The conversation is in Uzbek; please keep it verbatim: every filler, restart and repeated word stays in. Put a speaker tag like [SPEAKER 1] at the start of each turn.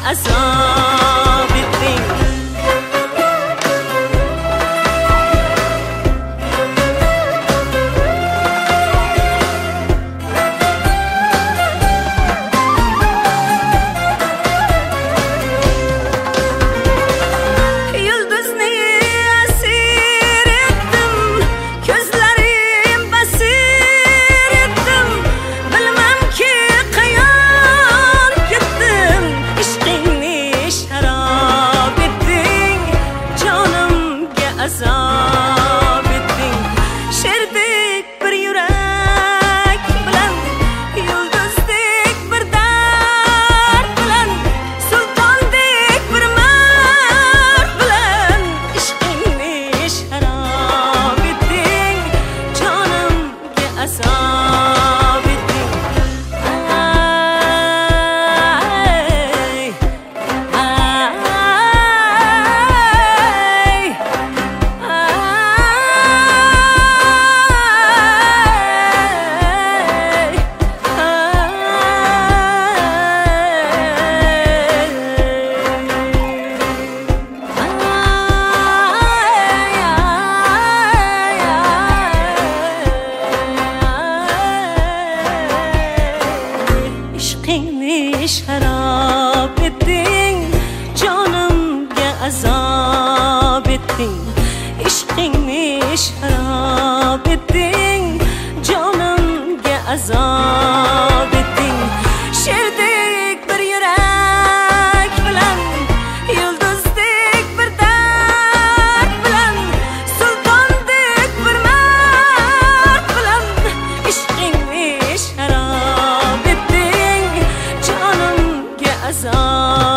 [SPEAKER 1] azob etding. Azob etding. Sherdek bir yurak bilan, yulduzdek bir dard bilan, sultondek bir mard bilan ishqingni sharob etding, jonimga azob etding. Sharob etding, jonimga azob etding. Ishqingni sharob etding, jonimga azob etding. Sherdek bir yurak bilan, yulduzdek bir dard bilan, sultondek bir mard bilan ishqingni sharob etding, jonimga azob